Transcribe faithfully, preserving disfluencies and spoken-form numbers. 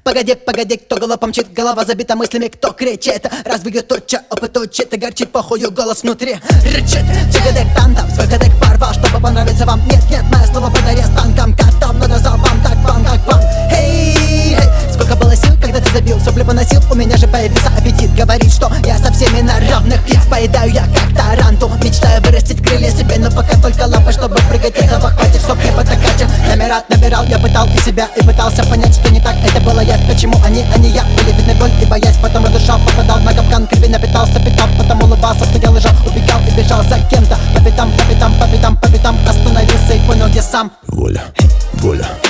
Погоди, погоди, кто голову помчит, голова забита мыслями, кто кричит. Разбегет туча, опыт учит, и горчит похую голос внутри рычит. Чикадек тандам, свой кадек порвал, чтобы понравиться вам. Нет, нет, мое слово подари с танком, котом, но назвал вам, как вам, как вам. Эй, эй, сколько было сил, когда ты забил, сопли поносил, у меня же появился аппетит. Говорит, что я со всеми на равных, их поедаю я как таранту. Мечтаю вырастить крылья себе, но пока только лапы, чтобы прыгать, этого хватит, чтоб не потакать. Номера набирал, я пытал и себя, и пытался понять, что не так, это было я. Почему они, а не я? Были видны боль и боясь, потом разрушал, попадал на капкан, крови напитался, питал, потом улыбался, стоял, лежал, убегал и бежал за кем-то. По пятам, по пятам, по пятам, по пятам, остановился и понял, где сам. Воля, воля.